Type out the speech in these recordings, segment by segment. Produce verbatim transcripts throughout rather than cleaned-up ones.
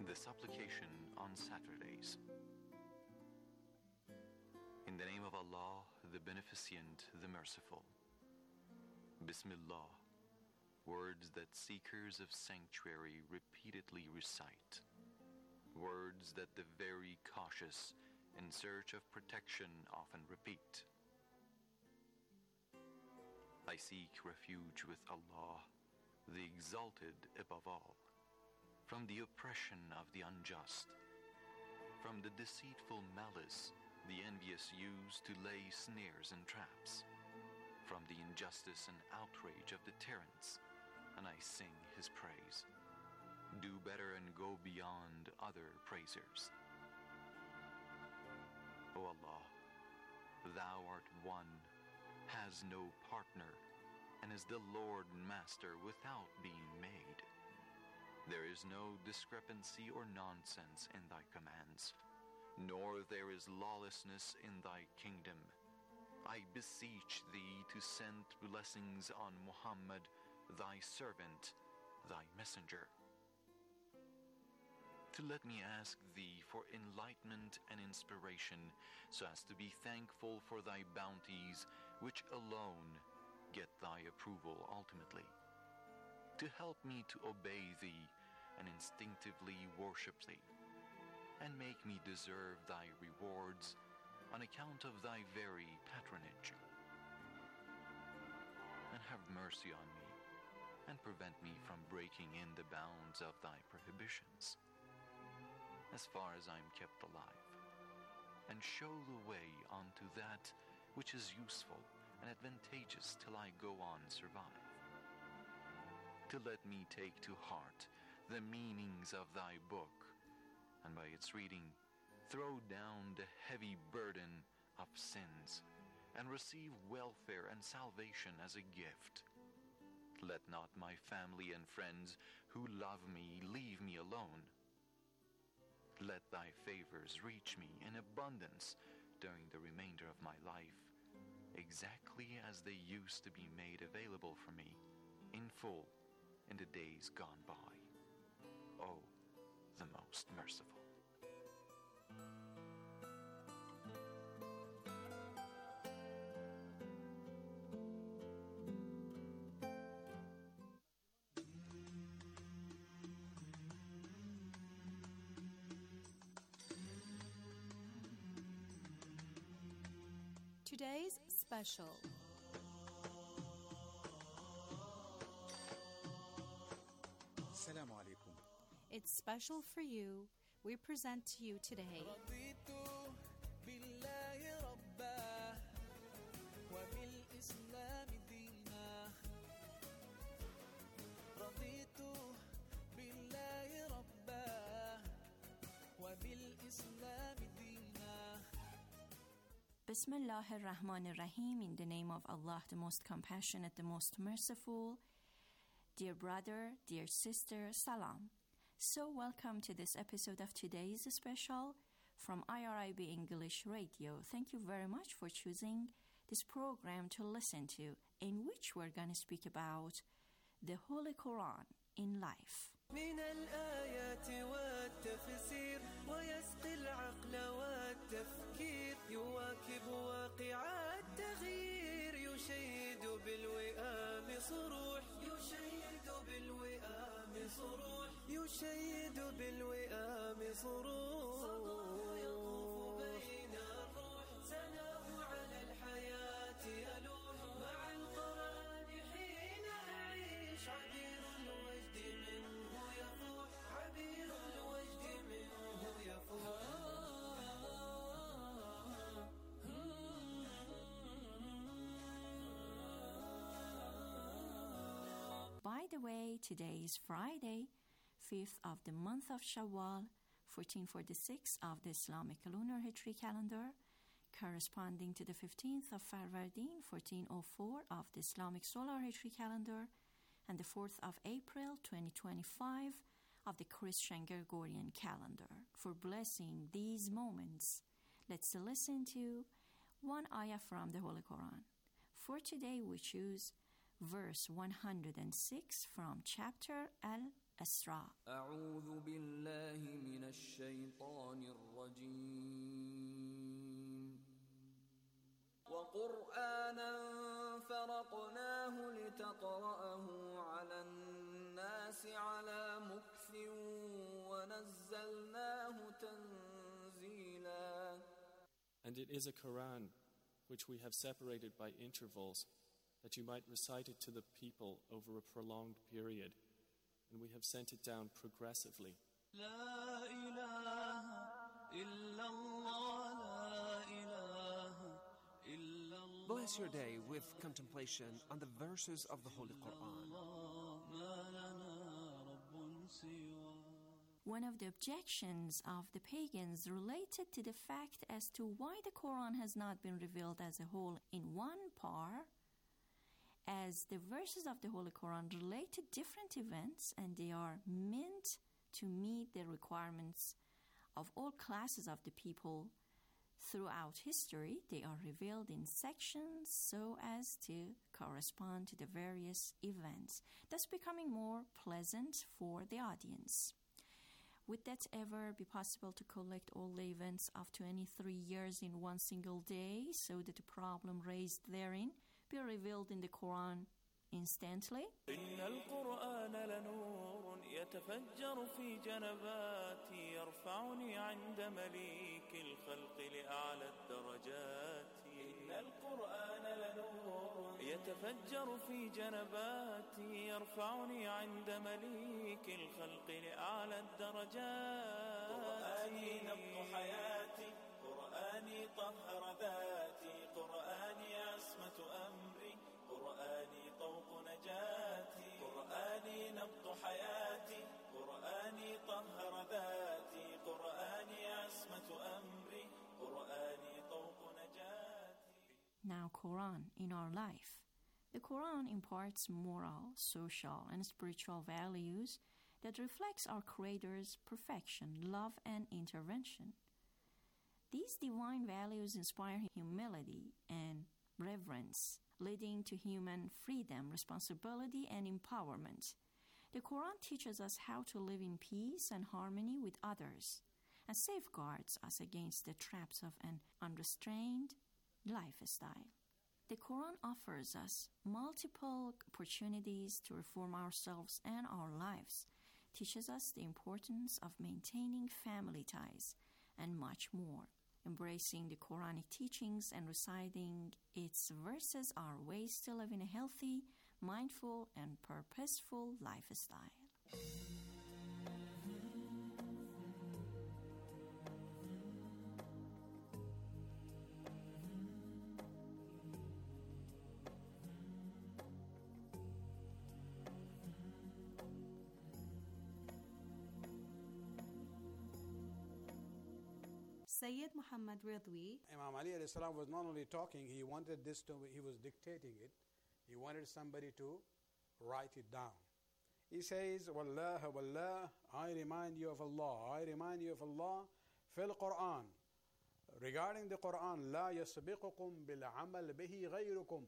The supplication on Saturdays. In the name of Allah, the Beneficent, the Merciful. Bismillah, words that seekers of sanctuary repeatedly recite, words that the very cautious in search of protection often repeat. I seek refuge with Allah, the Exalted above all, from the oppression of the unjust, from the deceitful malice the envious use to lay snares and traps, from the injustice and outrage of the tyrants, and I sing his praise. Do better and go beyond other praisers. O Allah, Thou art one, has no partner, and is the Lord and Master without being made. There is no discrepancy or nonsense in Thy commands, nor there is lawlessness in Thy kingdom. I beseech Thee to send blessings on Muhammad, Thy servant, Thy messenger. To let me ask Thee for enlightenment and inspiration, so as to be thankful for Thy bounties, which alone get Thy approval ultimately. To help me to obey Thee and instinctively worship Thee, and make me deserve Thy rewards on account of Thy very patronage. And have mercy on me, and prevent me from breaking in the bounds of Thy prohibitions, as far as I am kept alive, and show the way unto that which is useful and advantageous till I go on survive. To let me take to heart the meanings of Thy book, and by its reading throw down the heavy burden of sins, and receive welfare and salvation as a gift. Let not my family and friends who love me leave me alone. Let Thy favors reach me in abundance during the remainder of my life, exactly as they used to be made available for me in full in the days gone by. O, the Most Merciful. Today's special. Assalamu alaikum. It's special for you. We present to you today Bismillah ar-Rahman ar-Rahim, in the name of Allah, the most compassionate, the most merciful. Dear brother, dear sister, salam. So welcome to this episode of today's special from I R I B English Radio. Thank you very much for choosing this program to listen to, in which we're going to speak about the Holy Quran in life. من الآيات والتفسير ويسقي العقل والتفكير يواكب واقع التغيير يشيد بالوئام صروح يشيد بالوئام صروح يشيد بالوئام صروح صداه يطوف بين الروح سناه على الحياة يلوح مع القرآن حين أعيش عبير الوجد منه يفوح عبير الوجد منه يفوح. By the way, today is Friday, fifth of the month of Shawwal, fourteen forty-six of the Islamic lunar Hijri calendar, corresponding to the fifteenth of Farvardin, fourteen oh four of the Islamic solar Hijri calendar, and the fourth of April, twenty twenty-five of the Christian Gregorian calendar. For blessing these moments, let's listen to one ayah from the Holy Quran. For today we choose verse one hundred six from chapter Al Isra. أعوذ بالله من الشيطان الرجيم وقرآنا فرقناه لتقرأه على الناس على مكث ونزلناه تنزيلا. And it is a Quran which we have separated by intervals, that you might recite it to the people over a prolonged period, and we have sent it down progressively. لا إله إلا الله لا إله إلا الله. Bless your day with contemplation on the verses of the Holy Quran. ما لنا رب سواه. One of the objections of the pagans related to the fact as to why the Quran has not been revealed as a whole in one part, as the verses of the Holy Quran relate to different events and they are meant to meet the requirements of all classes of the people throughout history. They are revealed in sections so as to correspond to the various events, thus becoming more pleasant for the audience. Would that ever be possible to collect all the events of twenty-three years in one single day so that the problem raised therein be revealed in the Quran instantly? إن القرآن لنور يتفجر في جنباتي يرفعني عند مليك الخلق لأعلى الدرجات. إن القرآن لنور يتفجر في جنباتي يرفعني عند مليك الخلق لأعلى الدرجات. قرآني نبض حياتي قرآني طهر ذاتي قرآني عصمة أمري قرآني طوق نجاتي قرآني نبض حياتي قرآني طهر ذاتي قرآني عصمة أمري قرآني طوق نجاتي. Now, Quran in our life. The Quran imparts moral, social, and spiritual values that reflects our Creator's perfection, love, and intervention. These divine values inspire humility and reverence, leading to human freedom, responsibility, and empowerment. The Quran teaches us how to live in peace and harmony with others and safeguards us against the traps of an unrestrained lifestyle. The Quran offers us multiple opportunities to reform ourselves and our lives, teaches us the importance of maintaining family ties, and much more. Embracing the Quranic teachings and reciting its verses are ways to live in a healthy, mindful, and purposeful lifestyle. Sayyid Muhammad Ridwi. Imam Ali alayhi salam was not only talking, he wanted this to, he was dictating it. He wanted somebody to write it down. He says, Wallah, Wallah, I remind you of Allah. I remind you of Allah fil Quran. Regarding the Quran, La yasbiqukum bil amal bihi ghayrukum.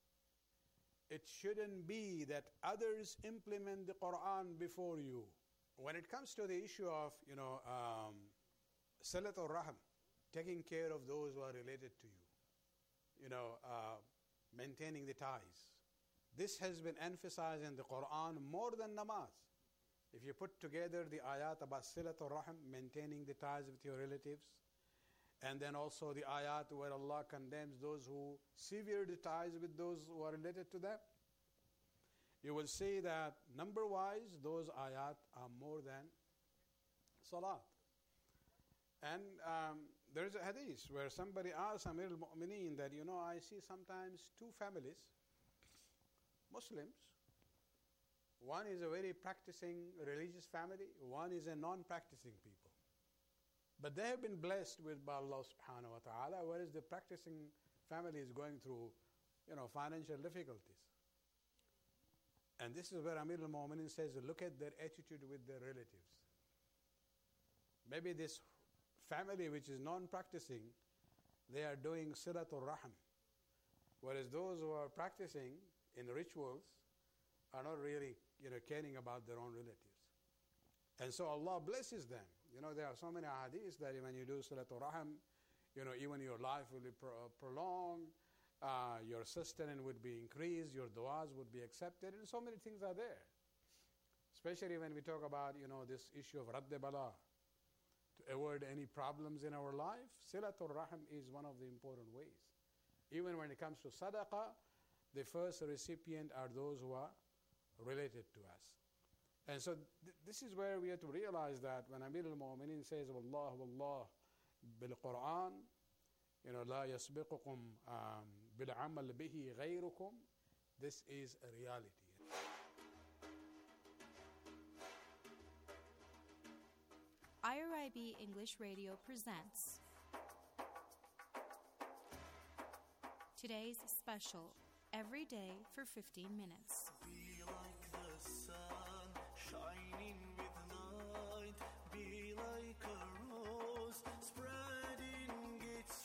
It shouldn't be that others implement the Quran before you. When it comes to the issue of, you know, um, Salat al-Rahim, taking care of those who are related to you, you know, uh, maintaining the ties. This has been emphasized in the Quran more than namaz. If you put together the ayat about Salat al-Rahim, maintaining the ties with your relatives, and then also the ayat where Allah condemns those who sever the ties with those who are related to them, you will see that number-wise, those ayat are more than salat. And um, there is a hadith where somebody asks Amir al-Mu'mineen that, you know, I see sometimes two families, Muslims. One is a very practicing religious family, one is a non-practicing people. But they have been blessed with by Allah subhanahu wa ta'ala, whereas the practicing family is going through, you know, financial difficulties. And this is where Amir al-Mu'mineen says, look at their attitude with their relatives. Maybe this family which is non-practicing, they are doing Silatul Rahim, whereas those who are practicing in rituals are not really, you know, caring about their own relatives. And so Allah blesses them. You know, there are so many hadiths that when you do Silatul Rahim, you know, even your life will be pro- prolonged, uh, your sustenance would be increased, your du'as would be accepted, and so many things are there. Especially when we talk about, you know, this issue of Radd Bala, to avoid any problems in our life, Silatul Rahim is one of the important ways. Even when it comes to Sadaqah, the first recipient are those who are related to us. And so th- this is where we have to realize that when Amir al-Mu'mineen says, Wallah, Wallah, bil-Quran, you know, la yasbiqukum um, bil-amal bihi ghayrukum, this is a reality. I R I B English Radio presents today's special, Every Day for fifteen minutes. Be like the sun, shining with light. Be like a rose, spreading its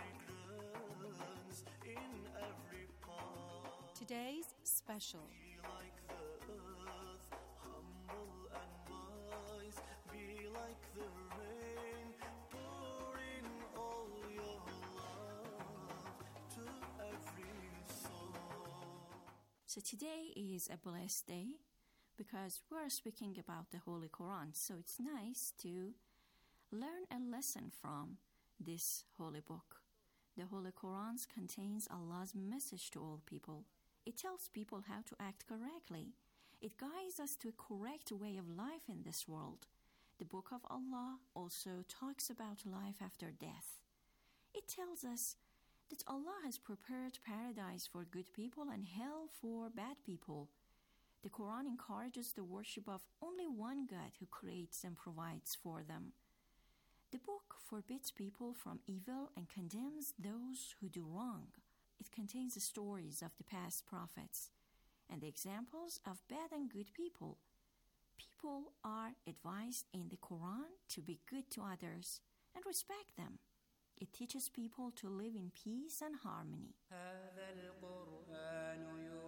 fragrance in every part. Today's special, Be like the earth, humble and wise. Be like the rain, pouring all your love to every soul. So today is a blessed day because we're speaking about the Holy Quran. So it's nice to learn a lesson from this holy book. The Holy Quran contains Allah's message to all people. It tells people how to act correctly. It guides us to a correct way of life in this world. The Book of Allah also talks about life after death. It tells us that Allah has prepared paradise for good people and hell for bad people. The Quran encourages the worship of only one God who creates and provides for them. The book forbids people from evil and condemns those who do wrong. It contains the stories of the past prophets and the examples of bad and good people. People are advised in the Quran to be good to others and respect them. It teaches people to live in peace and harmony. هذا القرآن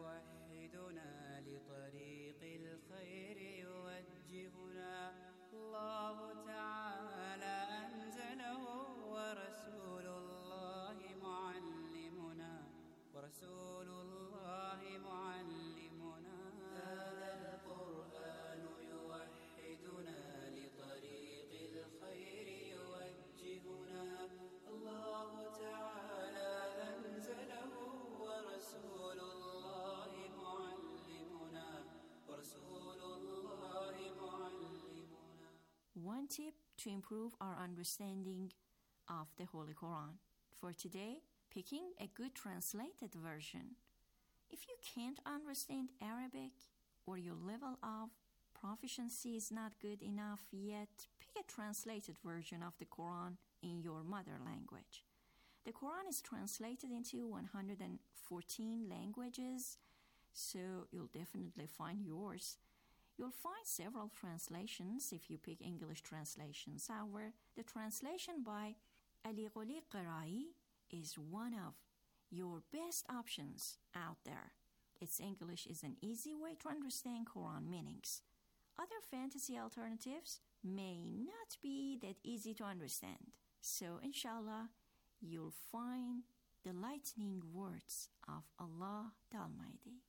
يوحدنا لطريق الخير يوجهنا الله تعالى أنزله ورسول الله معلمنا ورسول الله معلمنا هذا القرآن يوحدنا لطريق الخير يوجهنا الله تعالى أنزله ورسول الله معلمنا ورسول الله معلمنا. One tip to improve our understanding of the Holy Quran. For today, picking a good translated version. If you can't understand Arabic or your level of proficiency is not good enough yet, pick a translated version of the Quran in your mother language. The Quran is translated into one hundred fourteen languages, so you'll definitely find yours. You'll find several translations if you pick English translations. However, the translation by Ali Ghuli Qirai is one of your best options out there. Its English is an easy way to understand Quran meanings. Other fantasy alternatives may not be that easy to understand. So, inshallah, you'll find the lightning words of Allah the Almighty.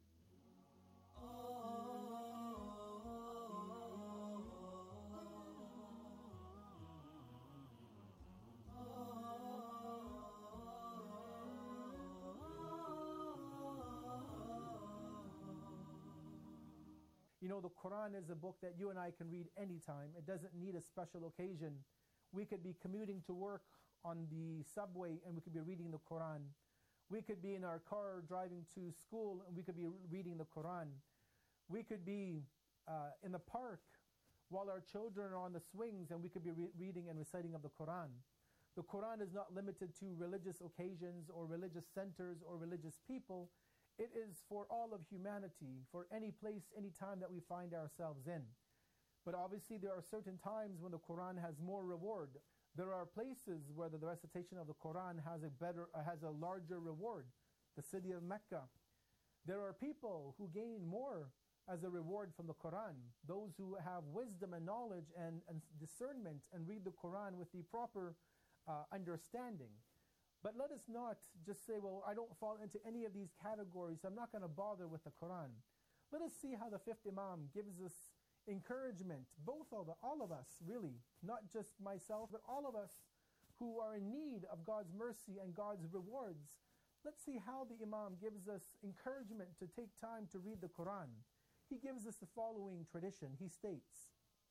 You know, the Quran is a book that you and I can read anytime. It doesn't need a special occasion. We could be commuting to work on the subway and we could be reading the Quran. We could be in our car driving to school and we could be reading the Quran. We could be uh, in the park while our children are on the swings and we could be re- reading and reciting of the Quran. The Quran is not limited to religious occasions or religious centers or religious people. It is for all of humanity, for any place, any time that we find ourselves in. But obviously there are certain times when the Quran has more reward. There are places where the recitation of the Quran has a better, uh, has a larger reward. The city of Mecca. There are people who gain more as a reward from the Quran. Those who have wisdom and knowledge and, and discernment and read the Quran with the proper uh, understanding. But let us not just say, well, I don't fall into any of these categories, so I'm not going to bother with the Quran. Let us see how the fifth Imam gives us encouragement, both of the, all of us, really, not just myself, but all of us who are in need of God's mercy and God's rewards. Let's see how the Imam gives us encouragement to take time to read the Quran. He gives us the following tradition. He states,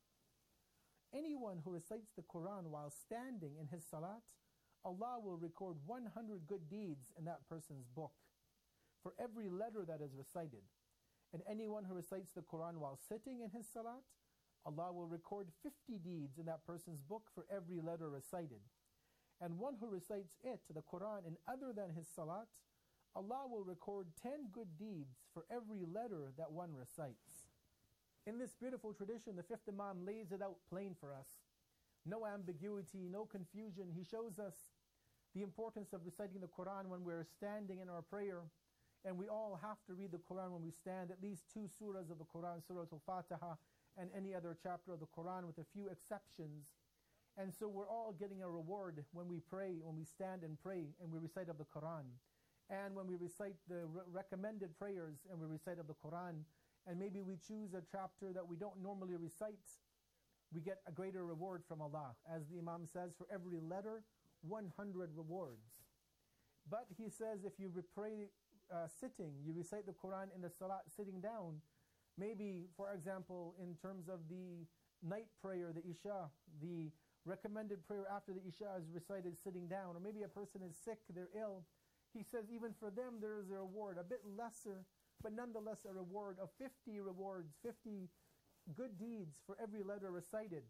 anyone who recites the Quran while standing in his salat, Allah will record one hundred good deeds in that person's book for every letter that is recited. And anyone who recites the Quran while sitting in his salat, Allah will record fifty deeds in that person's book for every letter recited. And one who recites it, the Quran, in other than his salat, Allah will record ten good deeds for every letter that one recites. In this beautiful tradition, the fifth Imam lays it out plain for us. No ambiguity, no confusion. He shows us the importance of reciting the Quran when we're standing in our prayer. And we all have to read the Quran when we stand, at least two surahs of the Quran, Surah Al-Fatiha and any other chapter of the Quran with a few exceptions. And so we're all getting a reward when we pray, when we stand and pray and we recite of the Quran. And when we recite the re- recommended prayers and we recite of the Quran, and maybe we choose a chapter that we don't normally recite, we get a greater reward from Allah. As the Imam says, for every letter, one hundred rewards. But he says if you pray uh, sitting, you recite the Quran in the salat sitting down, maybe, for example, in terms of the night prayer, the Isha, the recommended prayer after the Isha is recited sitting down, or maybe a person is sick, they're ill, he says even for them there is a reward, a bit lesser, but nonetheless a reward of fifty rewards, fifty good deeds for every letter recited.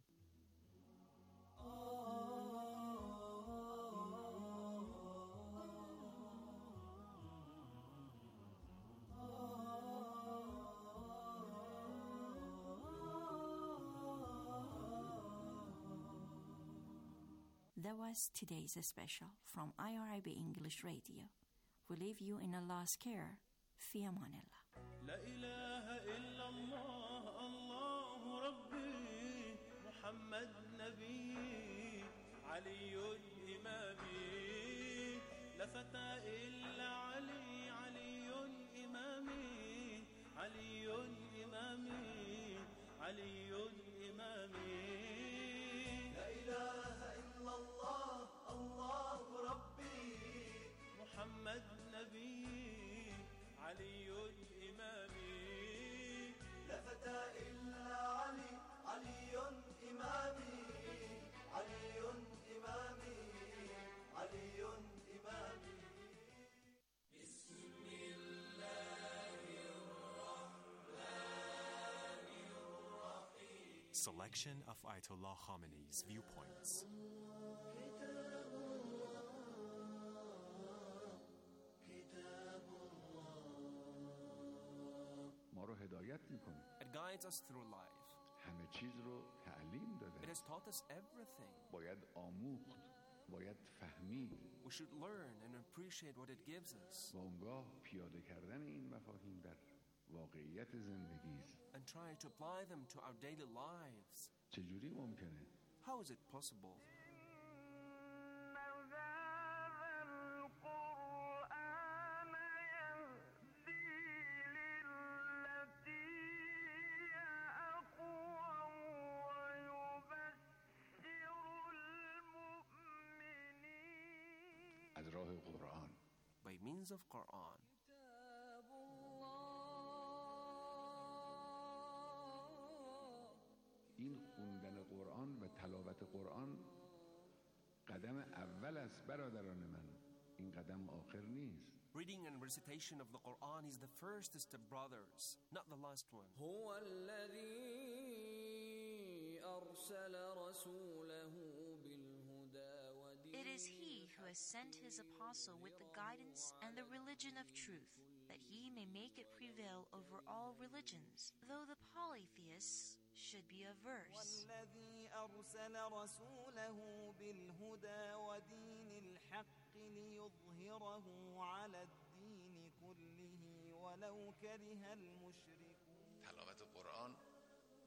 That was today's special from I R I B English Radio. We leave you in Allah's care. Fi amanillah. لا إله إلا الله الله ربي محمد نبي علي إمامي لا فتى إلا علي علي إمامي علي إمامي علي إمامي لا إله إلا الله الله ربي محمد نبي علي إمامي لا فتى إلا علي علي إمامي علي إمامي علي إمامي بسم الله الرحمن الرحيم. Selection of Ayatollah Khamenei's viewpoints. It guides us through life. همه چیز رو تعلیم داده. It has taught us everything. باید آموخت، باید فهمید. We should learn and appreciate what it gives us. و اونگاه پیاده کردن این مفاهیم در واقعیت زندگی است. And try to apply them to our daily lives. چجوری ممکنه؟ How is it possible? از راه قرآن. By means of Quran. این خوندن قرآن و تلاوت قرآن قدم اول است برادران من. این قدم آخر نیست. Reading and recitation of the Quran is the first step, brothers, not the last one. هو الذي أرسل رسوله بالهدى ودين. It is He who has sent His apostle with the guidance and the religion of truth, that He may make it prevail over all religions, though the polytheists should be averse. والذي أرسل رسوله بالهدى ودين الحق ليظهره على الدين كله ولو كره المشركون.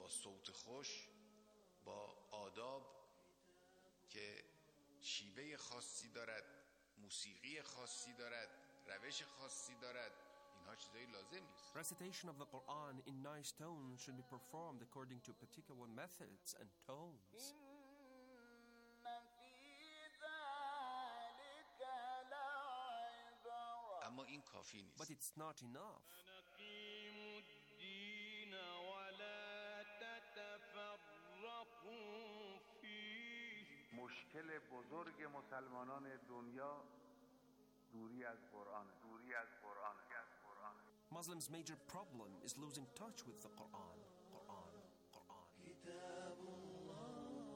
با صوت خوش، با آداب که شیوه خاصی دارد، موسیقی خاصی دارد، روش خاصی دارد، اینها چیزایی لازم نیست. Recitation of the Quran in nice tones should be performed according to particular methods and tones. اما این کافی نیست. But it's not enough. مشکل بزرگ مسلمانان دنیا دوری از قرآن، دوری از قرآن، از قرآن. Muslims' major problem is losing touch with the Quran. Quran, Quran. كتاب الله.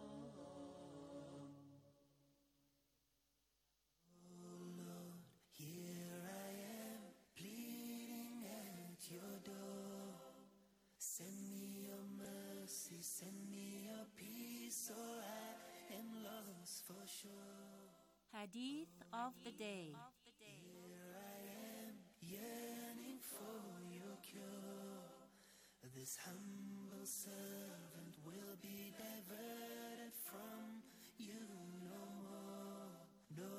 Oh Lord, here I am pleading at your door. Send me your mercy, send me your peace, or I am lost for sure. Hadith of the day. Here I am yearning for your cure. This humble servant will be diverted from you no more, no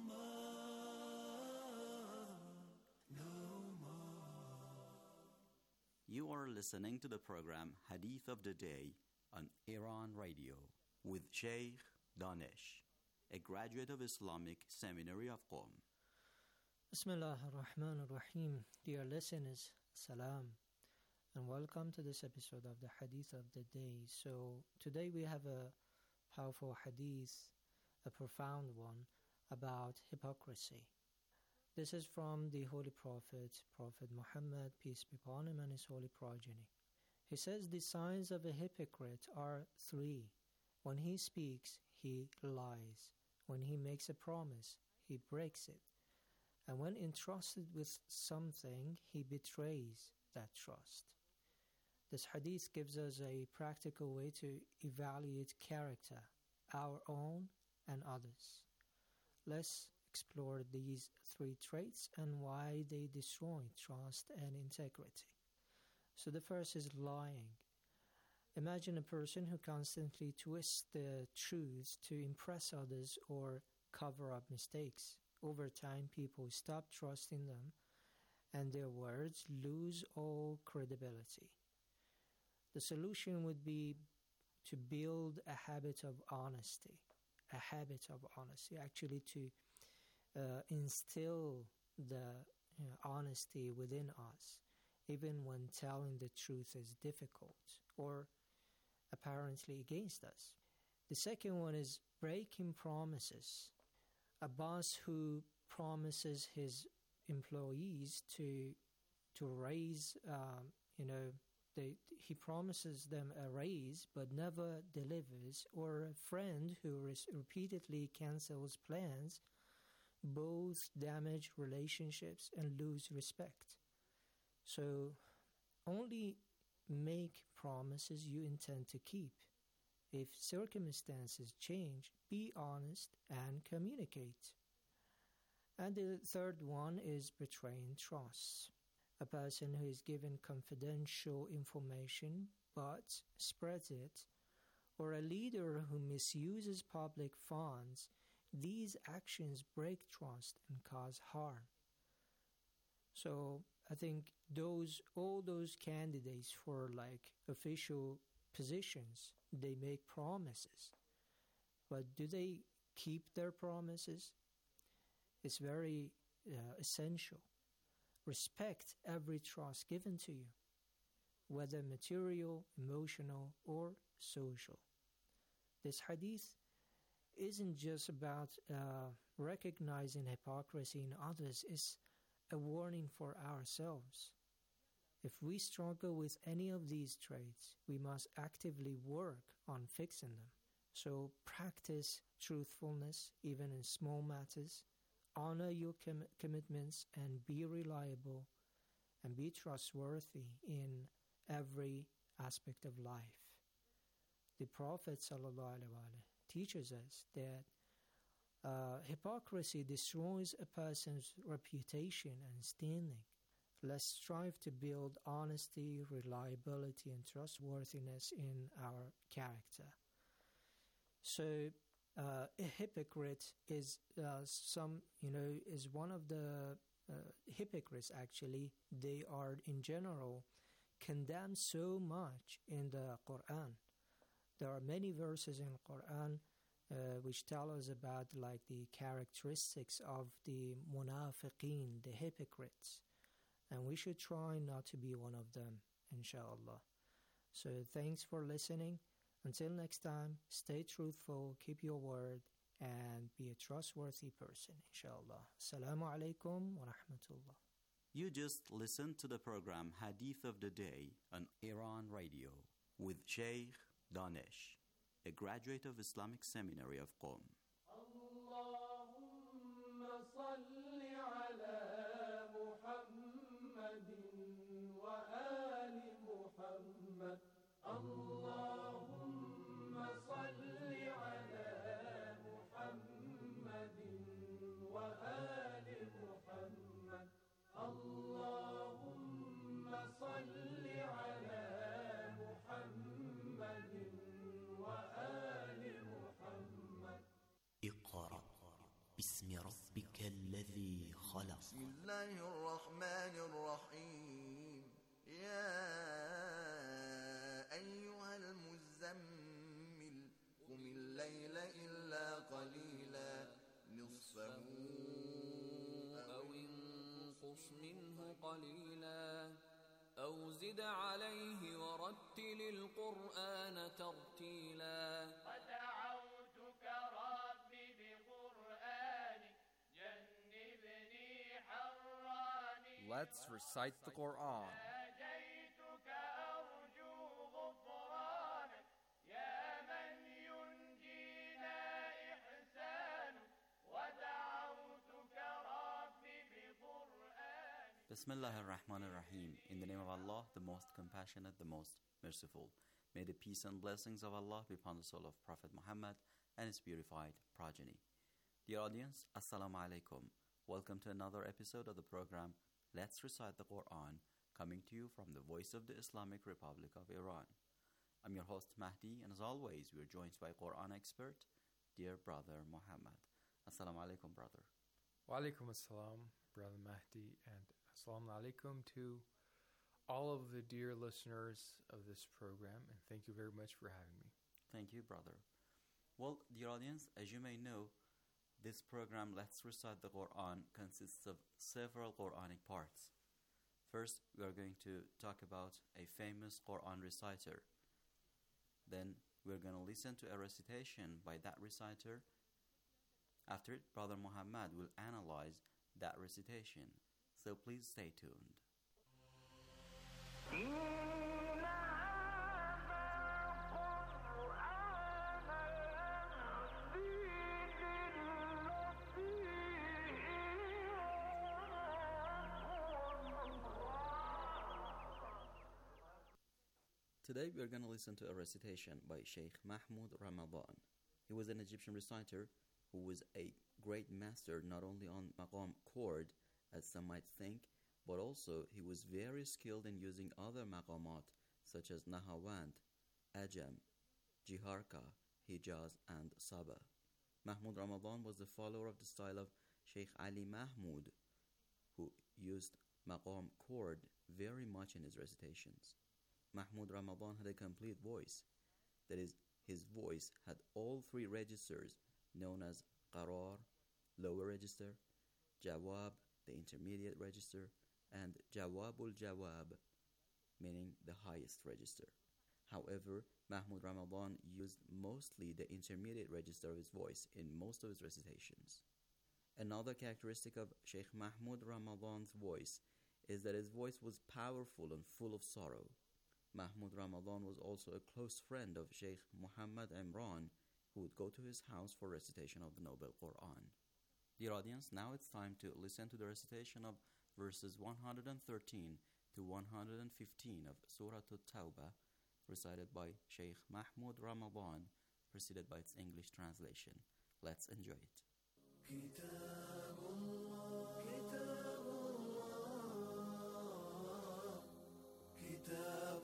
more, no more. You are listening to the program Hadith of the Day on Iran Radio with Sheikh Danish, a graduate of Islamic Seminary of Qom. Bismillah ar-Rahman ar-Rahim. Dear listeners, salam, and welcome to this episode of the Hadith of the Day. So today we have a powerful hadith, a profound one, about hypocrisy. This is from the Holy Prophet, Prophet Muhammad, peace be upon him, and his holy progeny. He says the signs of a hypocrite are three. When he speaks, he lies. When he makes a promise, he breaks it. And when entrusted with something, he betrays that trust. This hadith gives us a practical way to evaluate character, our own and others. Let's explore these three traits and why they destroy trust and integrity. So the first is lying. Imagine a person who constantly twists the truth to impress others or cover up mistakes. Over time, people stop trusting them and their words lose all credibility. The solution would be to build a habit of honesty, a habit of honesty, actually to uh, instill the you know, honesty within us, even when telling the truth is difficult or apparently against us. The second one is breaking promises. A boss who promises his employees to to raise, um, you know, they, he promises them a raise but never delivers, or a friend who res- repeatedly cancels plans, both damage relationships and lose respect. So only make promises you intend to keep. If circumstances change, be honest and communicate. And the third one is betraying trust. A person who is given confidential information but spreads it, or a leader who misuses public funds, these actions break trust and cause harm. So I think those all those candidates for like official positions, they make promises. But do they keep their promises? It's very uh, essential. Respect every trust given to you, whether material, emotional, or social. This hadith isn't just about uh, recognizing hypocrisy in others, it's a warning for ourselves. If we struggle with any of these traits, we must actively work on fixing them. So practice truthfulness even in small matters, honor your com- commitments and be reliable and be trustworthy in every aspect of life. The Prophet ﷺ teaches us that uh, hypocrisy destroys a person's reputation and standing. let's strive to build honesty, reliability, and trustworthiness in our character. So, uh, a hypocrite is uh, some, you know, is one of the uh, hypocrites. Actually, they are in general condemned so much in the Quran. There are many verses in the Quran uh, which tell us about like the characteristics of the munafiqeen, the hypocrites. And we should try not to be one of them, inshallah. So thanks for listening. Until next time, stay truthful, keep your word, and be a trustworthy person, inshallah. Assalamu alaikum wa rahmatullah. You just listened to the program Hadith of the Day on Iran Radio with Sheikh Danish, a graduate of Islamic Seminary of Qom. Allahumma salli ala Muhammadin wa ali Muhammad. Allahumma salli ala Muhammadin wa ali Muhammad. Allahumma salli ala Muhammadin wa ali Muhammad. اقرأ باسم ربك الذي خلق. بسم الله الرحمن الرحيم. يا أيها المزمل قم الليل إلا قليلا نصفه أو انقص منه قليلا أو زد عليه ورتل القرآن ترتيلا ودعوتك ربي بقرآنك جنبني حراني. Let's recite the Quran. ناجيتك أرجو غفرانك يا من ينجينا إحسانك. ودعوتك ربي بقرآنك. Bismillah ar-Rahman ar-Rahim. In the name of Allah, the most compassionate, the most merciful. May the peace and blessings of Allah be upon the soul of Prophet Muhammad and his purified progeny. Dear audience, Assalamu alaikum. Welcome to another episode of the program Let's Recite the Quran, coming to you from the voice of the Islamic Republic of Iran. I'm your host Mahdi, and as always, we are joined by Quran expert, dear brother Muhammad. Assalamu alaikum, brother. Wa alaikum assalam, brother Mahdi, and assalamu alaikum to all of the dear listeners of this program, and thank you very much for having me. Thank you, brother. Well, dear audience, as you may know, this program, Let's Recite the Quran, consists of several Quranic parts. First, we are going to talk about a famous Quran reciter. Then, we're going to listen to a recitation by that reciter. After it, Brother Muhammad will analyze that recitation. So please stay tuned. Today we are going to listen to a recitation by Sheikh Mahmoud Ramadan. He was an Egyptian reciter who was a great master not only on maqam chord, as some might think, but also he was very skilled in using other maqamat such as Nahawand, Ajam, Jiharka, Hijaz, and Saba. Mahmoud Ramadan was the follower of the style of Sheikh Ali Mahmoud, who used maqam chord very much in his recitations. Mahmoud Ramadan had a complete voice. That is, his voice had all three registers known as Qarar, lower register, Jawab, the intermediate register, and Jawabul Jawab, meaning the highest register. However, Mahmoud Ramadan used mostly the intermediate register of his voice in most of his recitations. Another characteristic of Sheikh Mahmoud Ramadan's voice is that his voice was powerful and full of sorrow. Mahmoud Ramadan was also a close friend of Sheikh Muhammad Imran, who would go to his house for recitation of the Noble Quran. Dear audience, now it's time to listen to the recitation of verses one hundred thirteen to one hundred fifteen of Surah At-Tawbah, recited by Sheikh Mahmoud Ramadan, preceded by its English translation. Let's enjoy it. كتاب الله كتاب الله كتاب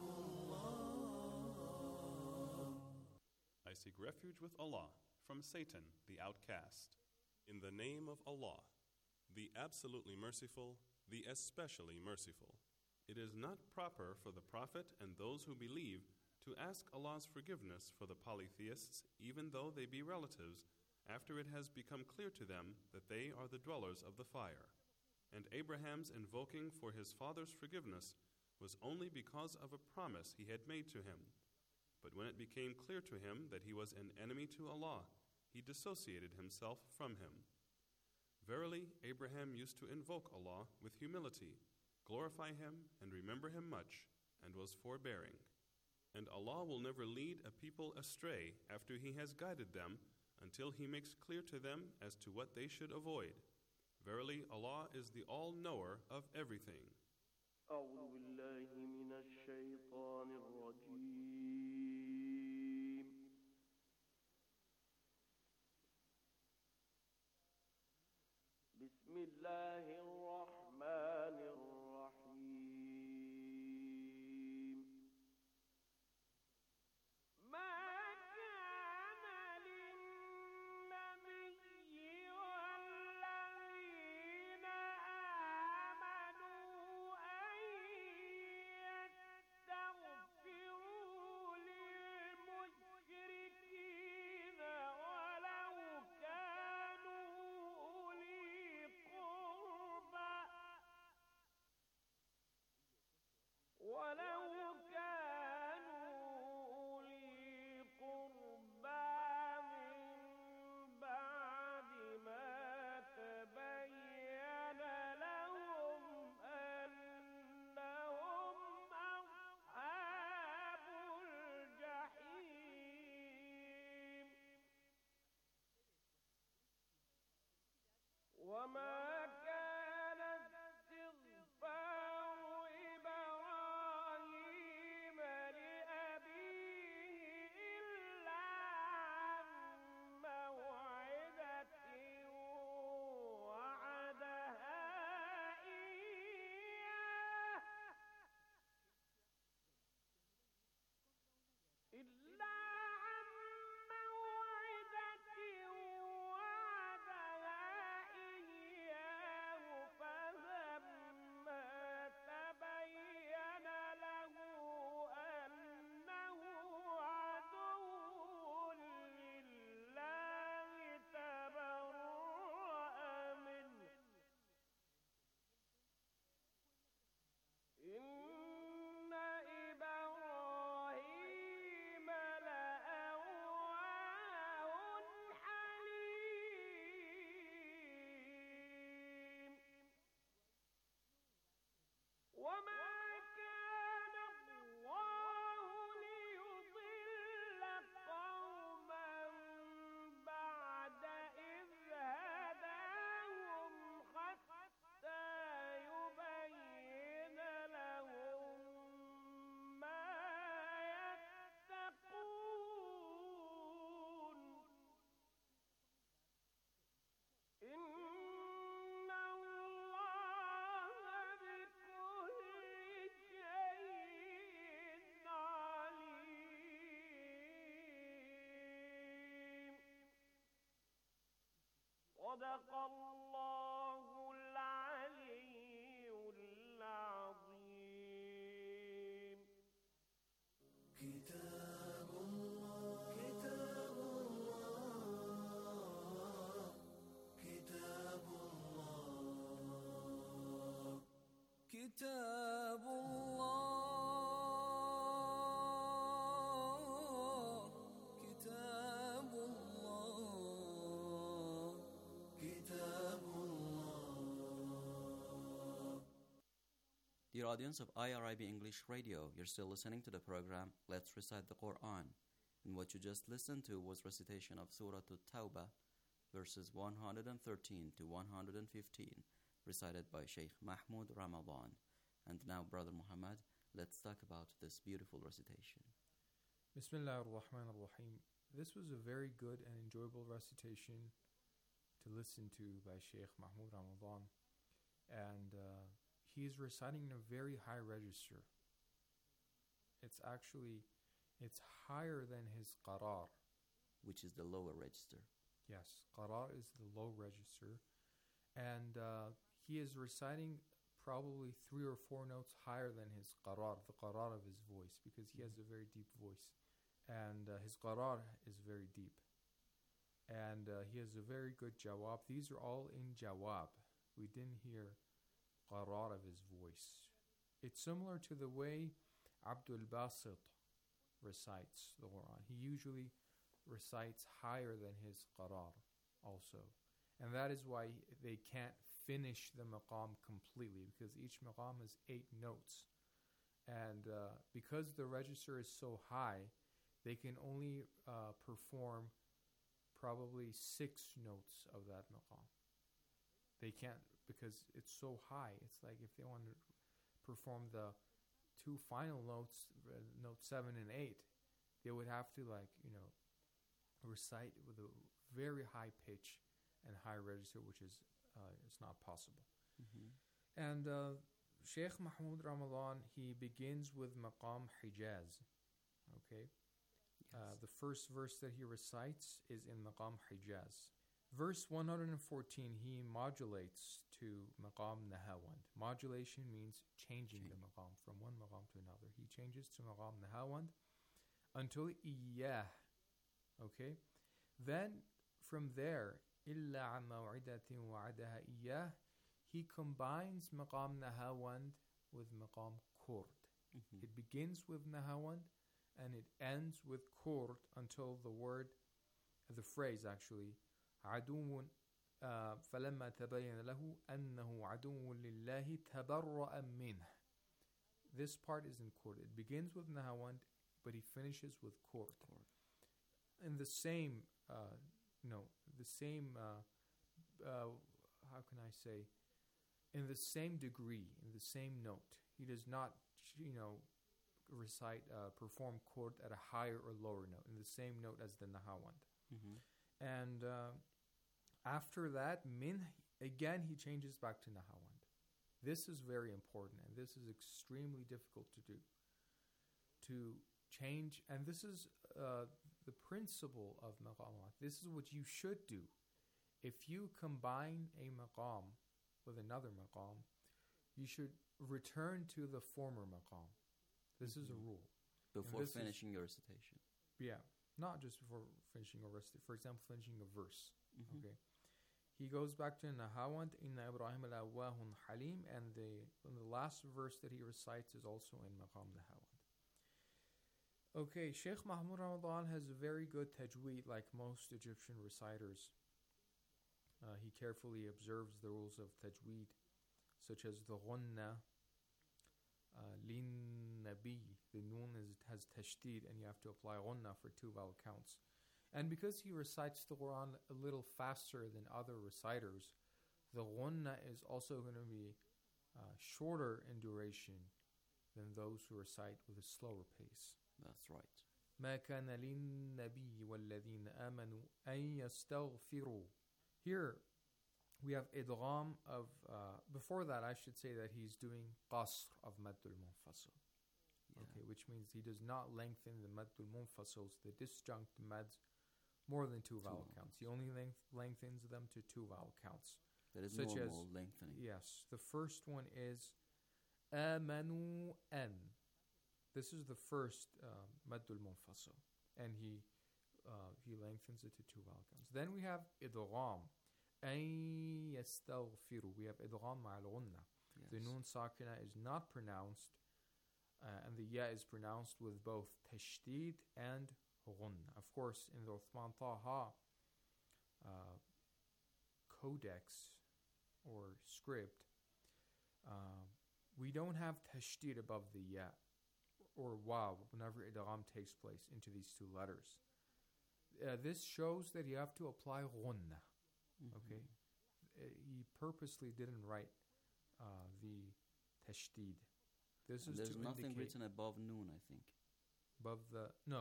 الله. I seek refuge with Allah from Satan, the outcast. In the name of Allah, the absolutely merciful, the especially merciful. It is not proper for the Prophet and those who believe to ask Allah's forgiveness for the polytheists, even though they be relatives, after it has become clear to them that they are the dwellers of the fire. And Abraham's invoking for his father's forgiveness was only because of a promise he had made to him. But when it became clear to him that he was an enemy to Allah, he dissociated himself from him. Verily, Abraham used to invoke Allah with humility, glorify him, and remember him much, and was forbearing. And Allah will never lead a people astray after He has guided them until He makes clear to them as to what they should avoid. Verily, Allah is the all-knower of everything. أعوذ بالله من الشيطان الرجيم. بسم الله الرحمن الرحيم. ما كان للنبي والذين آمنوا أن يستغفروا للمشركين ولو كانوا أولي قربى ولو كانوا أولي قربى من بعد ما تبين لهم أنهم أصحاب الجحيم. وما كان استغفار إبراهيم لأبيه إلا عن موعدة وعدها إياه إلا عن موعدة وعدها إياه فلما تبين له أنه عدو لله تبرأ منه. إن إبراهيم لأواه حليم. وما كان الله ليضل قوما بعد إذ هداهم حتى يبين لهم ما يتقون. إن الله بكل شيء عليم. صدق الله العلي العظيم. كتاب الله كتاب الله كتاب الله كتاب الله كتاب الله كتاب الله. Dear audience of I R I B English Radio, you're still listening to the program Let's Recite the Quran. And what you just listened to was recitation of Surah At-Tawbah, verses one hundred thirteen to one hundred fifteen, recited by Sheikh Mahmoud Ramadan. And now, Brother Muhammad, let's talk about this beautiful recitation. Bismillah ar-Rahman ar-Rahim. This was a very good and enjoyable recitation to listen to by Sheikh Mahmoud Ramadan. And uh, he is reciting in a very high register. it's actually, it's higher than his qarar. Which is the lower register. Yes, qarar is the low register. And uh, he is reciting probably three or four notes higher than his qarar, the qarar of his voice, because he has a very deep voice. And uh, his qarar is very deep. And uh, he has a very good jawab. These are all in jawab. We didn't hear qarar of his voice. It's similar to the way Abdul Basit recites the Quran. He usually recites higher than his qarar also. And that is why they can't finish the maqam completely, because each maqam is eight notes. And uh, because the register is so high, they can only uh, perform probably six notes of that maqam. They can't, because it's so high. It's like if they want to perform the two final notes, uh, note seven and eight, they would have to, like, you know, recite with a very high pitch and high register, which is uh, it's not possible. Mm-hmm. And uh, Sheikh Mahmoud Ramadan, he begins with Maqam Hijaz. Okay, yes. uh, the first verse that he recites is in Maqam Hijaz. Verse one hundred fourteen, he modulates to Maqam Nahawand. Modulation means changing Change. the Maqam from one Maqam to another. He changes to Maqam Nahawand until Iyah. Okay, then from there, إِلَّا عَن مَوْعِدَةٍ وَعَدَهَا إِيَّاهِ, he combines Maqam Nahawand with Maqam Kurd. Mm-hmm. It begins with Nahawand and it ends with Kurd until the word, the phrase actually, عَدُوٌ uh, فَلَمَّا تَبَيَّنَ لَهُ أَنَّهُ عَدُوٌ لِلَّهِ تَبَرَّأَ مِنْهِ. This part is in Kurd. It begins with Nahawand, but he finishes with Kurd. In the same, uh, no, the same, uh, uh, how can I say, in the same degree, in the same note. He does not, you know, recite, uh, perform Kurd at a higher or lower note, in the same note as the Nahawand. Mm-hmm. And uh, after that, Min, again, he changes back to Nahawand. This is very important, and this is extremely difficult to do. To change, and this is uh, the principle of maqamat. This is what you should do. If you combine a maqam with another maqam, you should return to the former maqam. This mm-hmm. is a rule. Before finishing is, your recitation. Yeah, not just before finishing a recitation. For example, finishing a verse. Mm-hmm. Okay. He goes back to Nahawand, Inna Ibrahim al-Awwahun Halim, and the, and the last verse that he recites is also in Maqam Nahawand. Okay, Sheikh Mahmoud Ramadan has a very good tajweed, like most Egyptian reciters. Uh, he carefully observes the rules of tajweed, such as the ghunna, uh, lin nabi. The noon is, has tashdid, and you have to apply ghunna for two vowel counts. And because he recites the Quran a little faster than other reciters, the ghunna is also going to be uh, shorter in duration than those who recite with a slower pace. That's right. ما كان للنبي والذين آمنوا أن يستغفروا. Here we have idgham of, uh, before that I should say that he's doing qasr of maddul munfasil. Yeah. Okay, which means he does not lengthen the maddul munfasils, the disjunct mads, more than two, two vowel counts. He only length, lengthens them to two vowel counts. That is such normal as, lengthening. Yes, the first one is amanu an. This is the first um, maddul munfasil, and he uh, he lengthens it to two vowel counts. Then we have idgham, an yastaghfiru. We have idgham ma'al ghunna. Yes. The nun sakina is not pronounced, uh, and the ya is pronounced with both tashdid and ghunna. Of course, in the Uthman Taha uh, codex or script, uh, we don't have tashdid above the ya or waw whenever idgham takes place into these two letters. Uh, this shows that you have to apply ghunna. Mm-hmm. Okay, uh, he purposely didn't write uh, the tashdid. This and is there's to nothing indicate written above noon, I think. Above the no,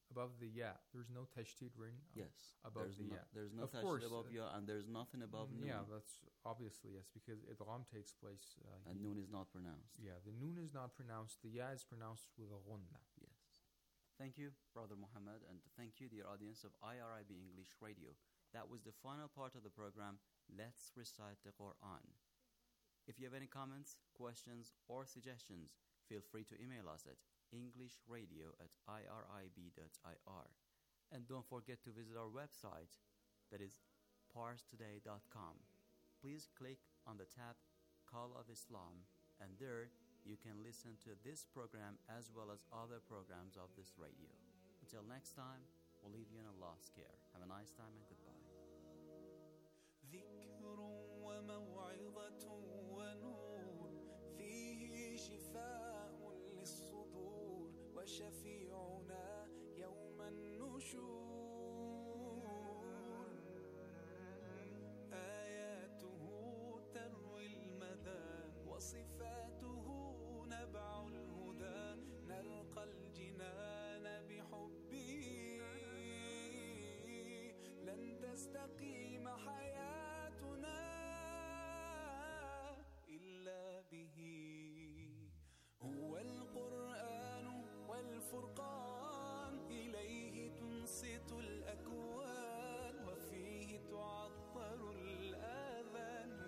above the ya. There's no tashdid written ab- Yes. above there's the no, ya. There's no Of tashdid course, above uh, ya, and there's nothing above mm, noon. Yeah, that's obviously, yes, because idgham takes place. Uh, and he- noon is not pronounced. Yeah, the noon is not pronounced. The ya is pronounced with a ghunna. Yes. Thank you, Brother Muhammad, and thank you, dear audience of I R I B English Radio. That was the final part of the program, Let's Recite the Quran. If you have any comments, questions, or suggestions, feel free to email us at englishradio at irib dot I R. And don't forget to visit our website, that is pars today dot com. Please click on the tab Call of Islam, and there you can listen to this program as well as other programs of this radio. Until next time, we'll leave you in Allah's care. Have a nice time and goodbye. ذكر وموعظة ونور فيه شفاء للصدور وشفيعنا يوم النشور آياته تروي المدى وصفاته نبع الهدى نلقى الجنان بحبه لن تستقيم حياتنا إلا به هو القرآن والفرقان إليه تنصت الأكوان وفيه تعطر الآذان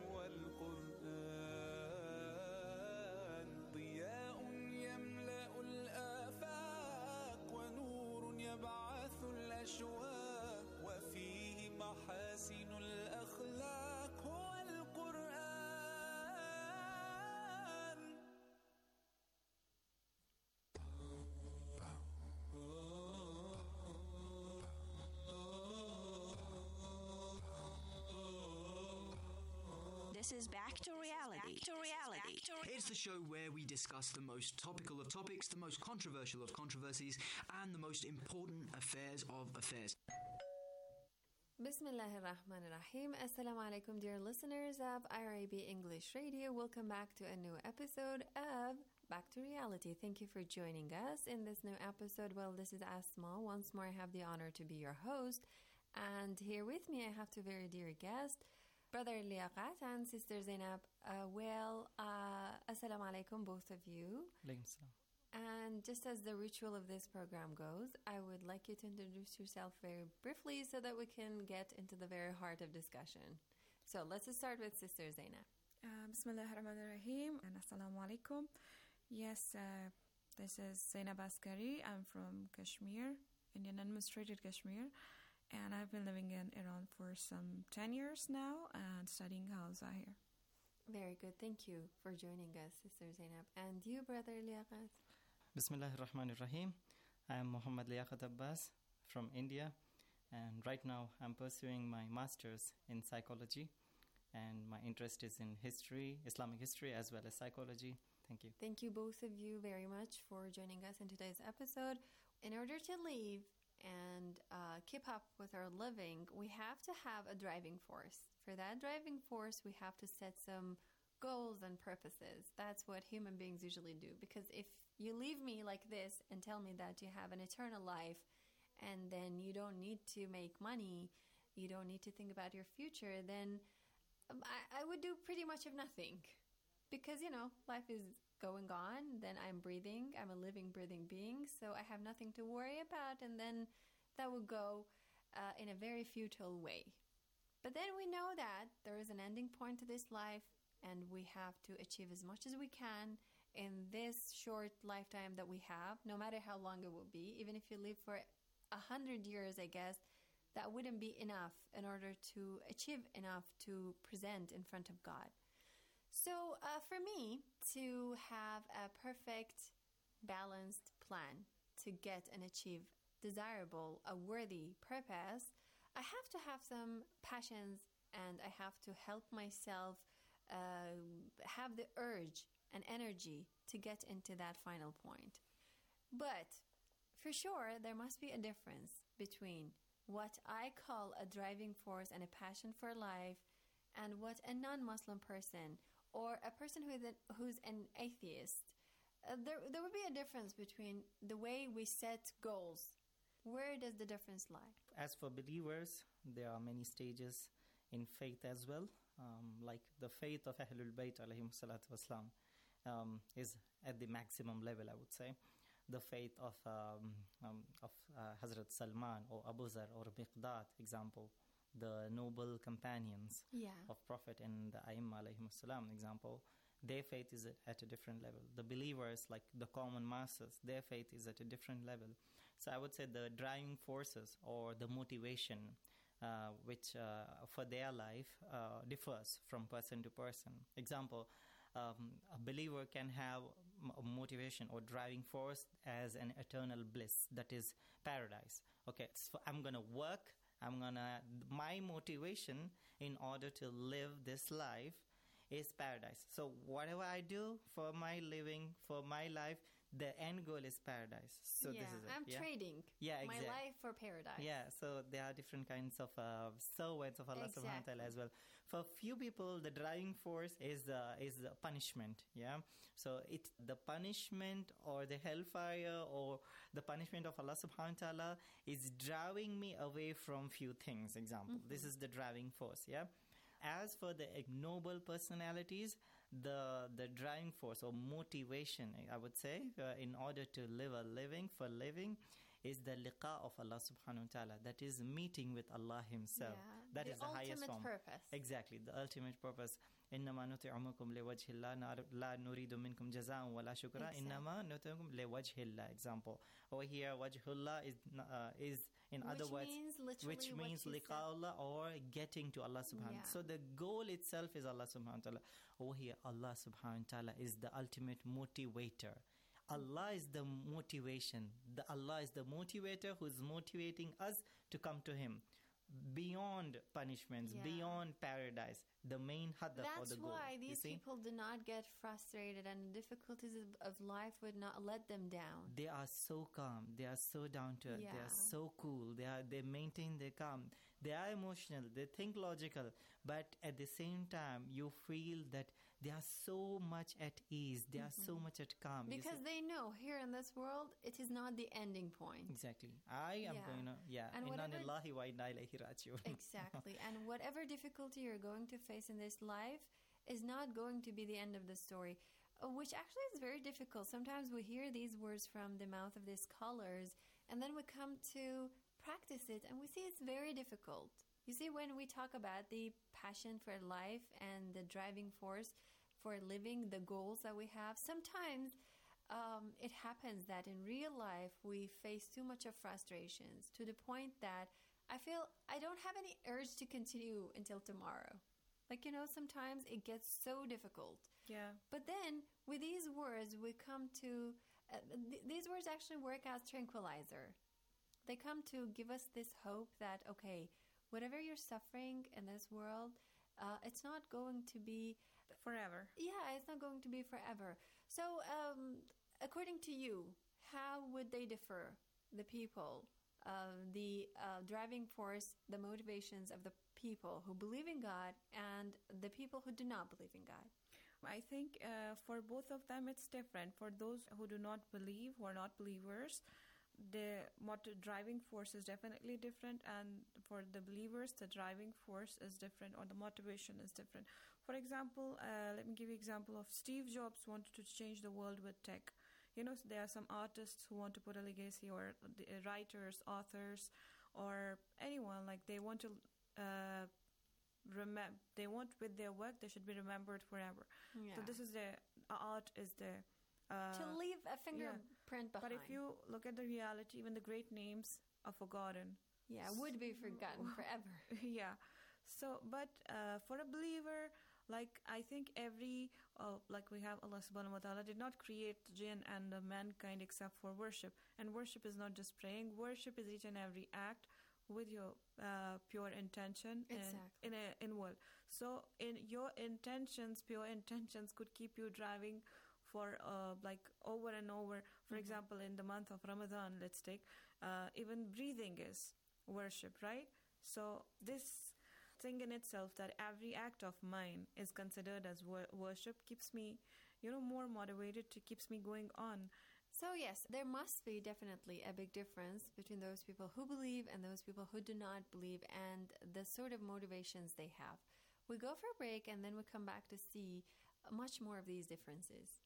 والقرآن ضياء يملأ الآفاق ونور يبعث الأشواق وفيه محاسن الأخلاق هو القرآن This is Back to Reality. Back to Reality. It's the show where we discuss the most topical of topics, the most controversial of controversies, and the most important affairs of affairs. Bismillah ar-Rahman ar-Rahim. Assalamu alaikum, dear listeners of I R I B English Radio. Welcome back to a new episode of Back to Reality. Thank you for joining us in this new episode. Well, this is Asma. Once more, I have the honor to be your host. And here with me, I have two very dear guests, Brother Liaqat and Sister Zainab. Uh, well, uh, Assalamu alaikum, both of you. And just as the ritual of this program goes, I would like you to introduce yourself very briefly so that we can get into the very heart of discussion. So let's start with Sister Zainab. Uh, Bismillah ar-Rahman ar-Rahim and Assalamu alaikum. Yes, uh, this is Zainab Askari. I'm from Kashmir, Indian administrated Kashmir. And I've been living in Iran for some ten years now and studying Hausa here. Very good. Thank you for joining us, Sister Zainab. And you, Brother Liaqat? Bismillah ar-Rahman ar-Rahim. I am Muhammad Liaqat Abbas from India. And right now I'm pursuing my master's in psychology. And my interest is in history, Islamic history, as well as psychology. Thank you. Thank you, both of you, very much for joining us in today's episode. In order to live and uh, keep up with our living, we have to have a driving force. For that driving force, we have to set some goals and purposes. That's what human beings usually do. Because if you leave me like this and tell me that you have an eternal life and then you don't need to make money, you don't need to think about your future, then um, I, I would do pretty much of nothing. Because, you know, life is going on, then I'm breathing, I'm a living, breathing being, so I have nothing to worry about, and then that would go uh, in a very futile way. But then we know that there is an ending point to this life, and we have to achieve as much as we can in this short lifetime that we have, no matter how long it will be. Even if you live for a hundred years, I guess, that wouldn't be enough in order to achieve enough to present in front of God. So uh, for me, to have a perfect, balanced plan to get and achieve desirable, a worthy purpose, I have to have some passions and I have to help myself uh, have the urge and energy to get into that final point. But for sure, there must be a difference between what I call a driving force and a passion for life and what a non-Muslim person or a person who is an, who's an atheist, uh, there, there would be a difference between the way we set goals. Where does the difference lie? As for believers, there are many stages in faith as well. Um, like the faith of Ahlul Bayt alayhim salatu wassalam um, is at the maximum level, I would say. The faith of um, um, of uh, Hazrat Salman or Abu Zar or Miqdad, example, the noble companions Yeah. of Prophet and the Aimma alayhim salam, example, their faith is at a different level. The believers, like the common masses, their faith is at a different level. So I would say the driving forces or the motivation uh, which uh, for their life uh, differs from person to person. Example, um, a believer can have m- a motivation or driving force as an eternal bliss, that is paradise. Okay, so I'm going to work, I'm going to, my motivation in order to live this life is paradise. So whatever I do for my living, for my life, the end goal is paradise. So yeah, this is it. I'm yeah? trading Yeah, my exact- life for paradise. Yeah, so there are different kinds of uh, servants of Allah subhanahu wa ta'ala as well. For few people, the driving force is uh, is the punishment. Yeah, so it the punishment or the hellfire or the punishment of Allah subhanahu wa ta'ala is driving me away from few things. Example, Mhm. this is the driving force. Yeah. As for the noble personalities, the the driving force or motivation, I would say, uh, in order to live a living for living, is the liqa of Allah subhanahu wa ta'ala. That is meeting with Allah Himself. Yeah, That the is the highest ultimate form. purpose. Exactly, the ultimate purpose. إنما نطعمكم لوجه الله لا نريد منكم جزاء ولا شكرا Exactly. إنما نطعمكم لوجه الله. Example. Over here, wajhullah is uh, is in Which other words, means literally which what means you liqa said. Allah or getting to Allah subhanahu. Yeah. So the goal itself is Allah subhanahu wa ta'ala. Over here, Allah subhanahu wa ta'ala is the ultimate motivator. Allah is the motivation. The Allah is the motivator who is motivating us to come to Him. Beyond punishments, Yeah. beyond paradise, the main hadaf or That's the goal. why you these see? people do not get frustrated, and the difficulties of, of life would not let them down. They are so calm. They are so down to earth. They Yeah. are so cool. They are. They maintain their calm. They are emotional. They think logical. But at the same time, you feel that they are so much at ease. They are so Mhm. much at calm. You Because see? they know here in this world, it is not the ending point. Exactly. I am Yeah. going to. Yeah. And Inna whatever- lillahi wa inna ilayhi raji'un. Exactly. And whatever difficulty you're going to face in this life is not going to be the end of the story, uh, which actually is very difficult. Sometimes we hear these words from the mouth of these scholars, and then we come to practice it, and we see it's very difficult. You see, when we talk about the passion for life and the driving force for living, the goals that we have, sometimes um, it happens that in real life we face too much of frustrations to the point that I feel I don't have any urge to continue until tomorrow. Like, you know, sometimes it gets so difficult. Yeah. But then with these words, we come to, uh, th- these words actually work as tranquilizer. They come to give us this hope that, okay, whatever you're suffering in this world, uh, it's not going to be forever. Yeah, it's not going to be forever. So, um, according to you, how would they differ, the people, uh, the uh, driving force, the motivations of the people who believe in God and the people who do not believe in God? I think uh, for both of them it's different. For those who do not believe, who are not believers, the motor driving force is definitely different, and for the believers the driving force is different, or the motivation is different. For example, uh, let me give you an example of Steve Jobs wanted to change the world with tech. You know, there are some artists who want to put a legacy, or the uh, writers, authors, or anyone, like they want to uh, remember, they want with their work they should be remembered forever. Yeah. So this is the uh, art is the uh, To leave a fingerprint behind. But if you look at the reality, even the great names are forgotten. Yeah, would be forgotten forever. Yeah. So, but uh, for a believer, like I think every, uh, like we have Allah subhanahu wa ta'ala did not create jinn and uh, mankind except for worship. And worship is not just praying. Worship is each and every act with your uh, pure intention Exactly. in, in a in world. So in your intentions, pure intentions could keep you driving for uh, like over and over. For Mhm. example, in the month of Ramadan, let's take, uh, even breathing is worship, right? So this thing in itself, that every act of mine is considered as wor- worship, keeps me, you know, more motivated, to keeps me going on. So yes, there must be definitely a big difference between those people who believe and those people who do not believe, and the sort of motivations they have. We go for a break and then we come back to see much more of these differences.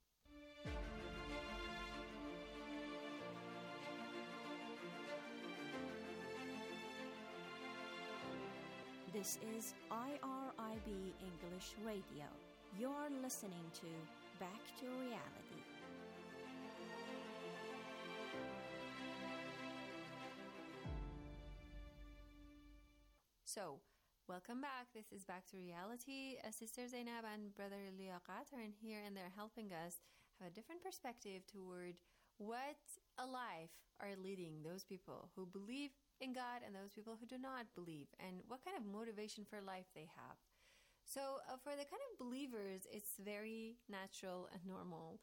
This is I R I B English Radio. You're listening to Back to Reality. So, welcome back. This is Back to Reality. Uh, Sister Zainab and Brother Liaqat are in here, and they're helping us have a different perspective toward what a life are leading those people who believe in God and those people who do not believe, and what kind of motivation for life they have. So uh, for the kind of believers, it's very natural and normal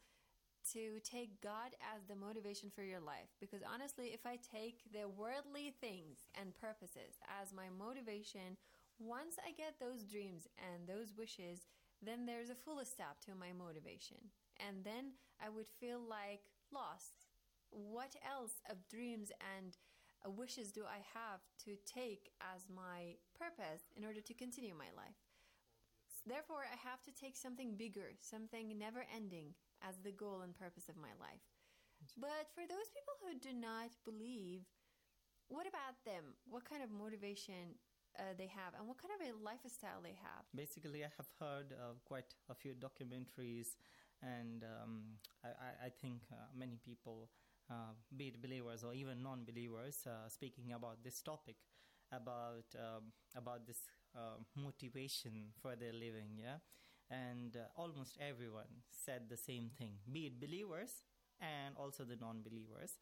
to take God as the motivation for your life, because honestly, if I take the worldly things and purposes as my motivation, once I get those dreams and those wishes, then there's a full stop to my motivation, and then I would feel like lost. What else of dreams and Uh, wishes do I have to take as my purpose in order to continue my life? Therefore, I have to take something bigger, something never-ending as the goal and purpose of my life. But for those people who do not believe, what about them? What kind of motivation uh, they have, and what kind of a lifestyle they have? Basically, I have heard uh, quite a few documentaries, and um, I, I, I think uh, many people, Uh, be it believers or even non-believers, uh, speaking about this topic, about um, about this uh, motivation for their living, yeah, and uh, almost everyone said the same thing, be it believers and also the non-believers.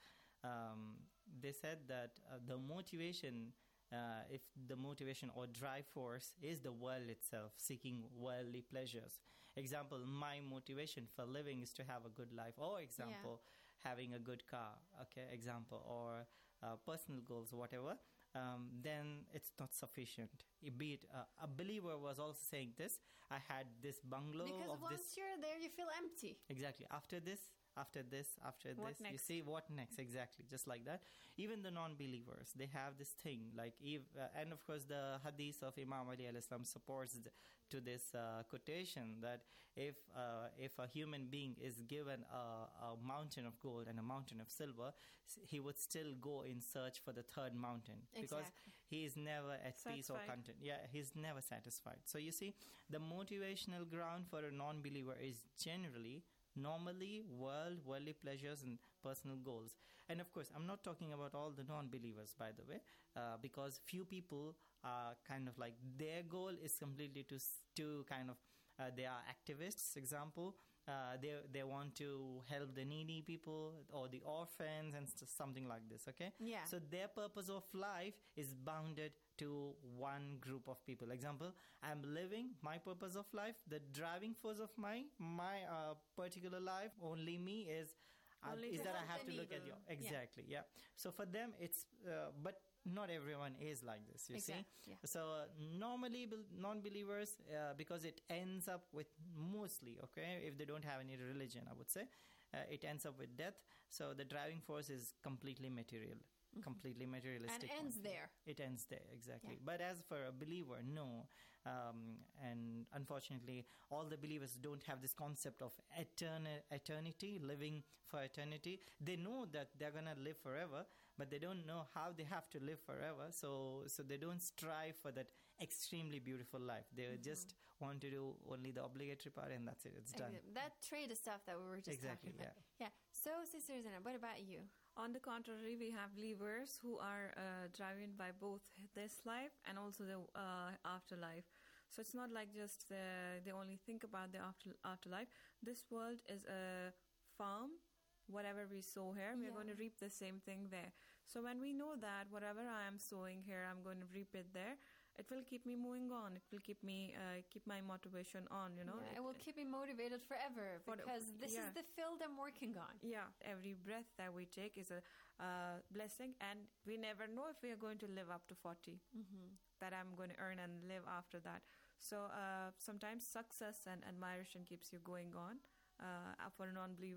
Um, they said that uh, the motivation, uh, if the motivation or drive force is the world itself, seeking worldly pleasures. Example, my motivation for living is to have a good life, or example, yeah. having a good car, okay, example, or uh, personal goals, whatever, um, then it's not sufficient. Be it, uh, a believer was also saying this, I had this bungalow because of once this. You're there, you feel empty. Exactly. After this, after this, after what this, next? You see what next, exactly, just like that. Even the non-believers, they have this thing, like, if, uh, and of course the hadith of Imam Ali alayhi salam supports th- to this uh, quotation, that if uh, if a human being is given a, a mountain of gold and a mountain of silver, he would still go in search for the third mountain, exactly. because he is never at satisfied. peace or content. Yeah, he's never satisfied. So you see, the motivational ground for a non-believer is generally normally world, worldly pleasures and personal goals. And of course, I'm not talking about all the non-believers, by the way, uh, because few people are kind of like, their goal is completely to to kind of, uh, they are activists, example, uh, they they want to help the needy people or the orphans and st- something like this, okay? Yeah. So their purpose of life is bounded to one group of people. Example, I'm living my purpose of life, the driving force of my my uh, particular life, only me is uh, is that I have to look at you. Exactly, yeah. yeah. So for them, it's uh, but not everyone is like this, you exactly, see. Yeah. So uh, normally be- non-believers, uh, because it ends up with mostly, okay, if they don't have any religion, I would say, uh, it ends up with death. So the driving force is completely material. Mm-hmm. Completely materialistic. And ends one. there. It ends there, exactly. Yeah. But as for a believer, no. Um, and unfortunately, all the believers don't have this concept of etern- eternity, living for eternity. They know that they're going to live forever, but they don't know how they have to live forever. So so they don't strive for that extremely beautiful life. They mm-hmm. just want to do only the obligatory part, and that's it. It's done. That trade stuff that we were just exactly, talking about. Yeah. Yeah. So, Sister Zainab, what about you? On the contrary, we have believers who are uh, driven by both this life and also the uh, afterlife. So it's not like just the, they only think about the after, afterlife. This world is a farm. Whatever we sow here, we're Yeah. going to reap the same thing there. So when we know that whatever I am sowing here, I'm going to reap it there, it will keep me moving on. It will keep me, uh, keep my motivation on, you know. Yeah, it, it will keep me motivated forever For the- because this yeah. is the field I'm working on. Yeah, every breath that we take is a uh, blessing, and we never know if we are going to live up to forty, Mm-hmm. that I'm going to earn and live after that. So uh, sometimes success and admiration keeps you going on uh, for a non-believer,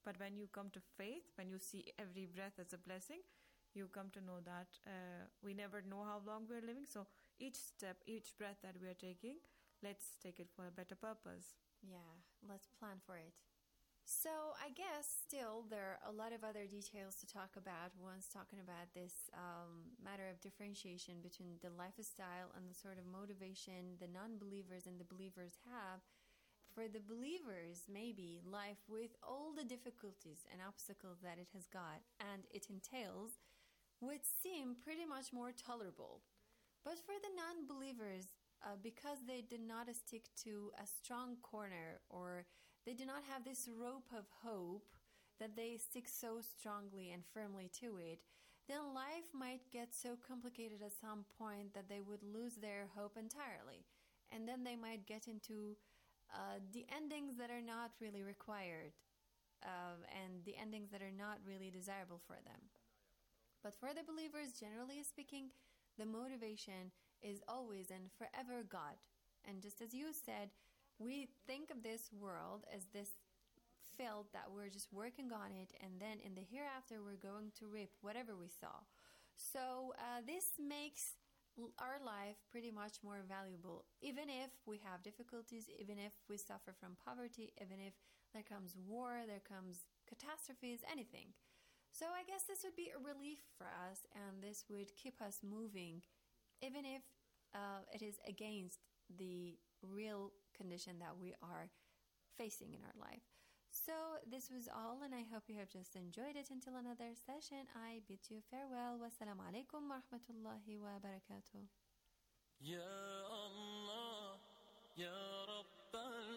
But when you come to faith, when you see every breath as a blessing, you come to know that uh, we never know how long we're living. So each step, each breath that we're taking, let's take it for a better purpose. Yeah, let's plan for it. So I guess still there are a lot of other details to talk about once talking about this um, matter of differentiation between the lifestyle and the sort of motivation the non-believers and the believers have. For the believers, maybe life with all the difficulties and obstacles that it has got and it entails would seem pretty much more tolerable. But for the non-believers, uh, because they did not stick to a strong corner, or they do not have this rope of hope that they stick so strongly and firmly to it, then life might get so complicated at some point that they would lose their hope entirely. And then they might get into uh, the endings that are not really required, uh, and the endings that are not really desirable for them. But for the believers, generally speaking, the motivation is always and forever God. And just as you said, we think of this world as this field that we're just working on it, and then in the hereafter we're going to reap whatever we sow. So uh, this makes our life pretty much more valuable, even if we have difficulties, even if we suffer from poverty, even if there comes war, there comes catastrophes, anything. So I guess this would be a relief for us, and this would keep us moving, even if uh, it is against the real condition that we are facing in our life. So this was all, and I hope you have just enjoyed it. Until another session, I bid you farewell. Wassalamu alaikum wa rahmatullahi wa barakatuh. Ya Allah, Ya Rabbal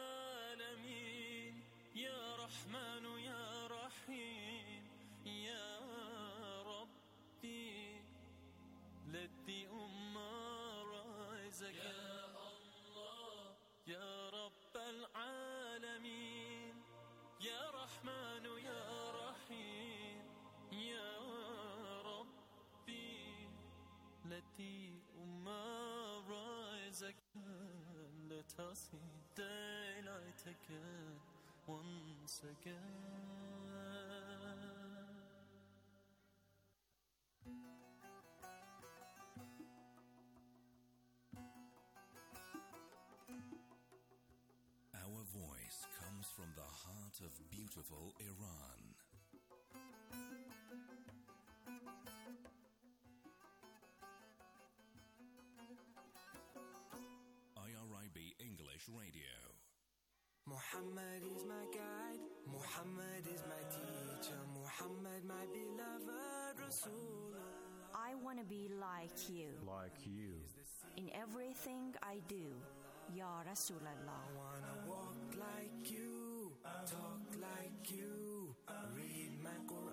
Alameen, Ya Rahman, Ya Rahim, Ya Rabbi, let the Ummah rise again. يا رب العالمين يا رحمن يا رحيم يا ربي let the ummah rise again, let us see daylight again once again. From the heart of beautiful Iran. I R I B English Radio. Muhammad is my guide, Muhammad is my teacher, Muhammad my beloved Rasul. I want to be like you. Like you. In everything I do, Ya Rasulallah. I want to walk like you, talk like you, read my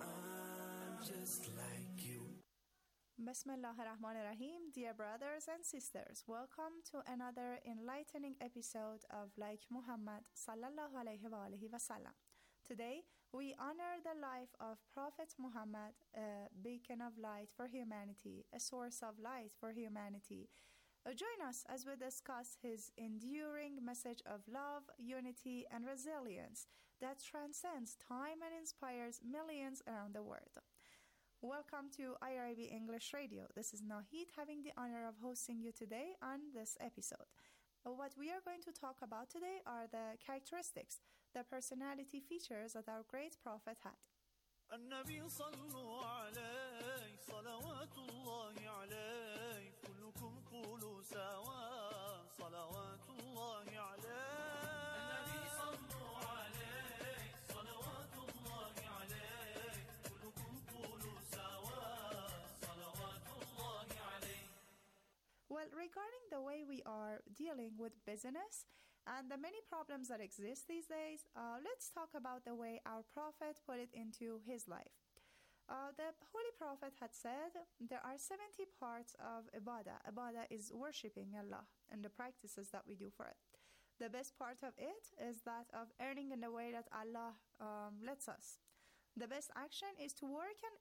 Quran just like you. Bismillah ar-Rahman ar-Rahim. Dear brothers and sisters, welcome to another enlightening episode of Like Muhammad sallallahu alayhi wa alihi wa sallam. Today, we honor the life of Prophet Muhammad, a beacon of light for humanity, a source of light for humanity. Uh, join us as we discuss his enduring message of love, unity, and resilience that transcends time and inspires millions around the world. Welcome to I R I B English Radio. This is Nahid, having the honor of hosting you today on this episode. Uh, what we are going to talk about today are the characteristics, the personality features that our great prophet had. النبي صلوا عليه صلوات الله عليه كلكم قولوا سوا صلوات الله عليه النبي صلوا عليه صلوات الله عليه كلكم قولوا سوا صلوات الله عليه. Well, regarding the way we are dealing with business and the many problems that exist these days, uh, let's talk about the way our prophet put it into his life. Uh, the Holy Prophet had said there are seventy parts of ibadah. Ibadah is worshipping Allah and the practices that we do for it. The best part of it is that of earning in the way that Allah um, lets us. The best action is to work and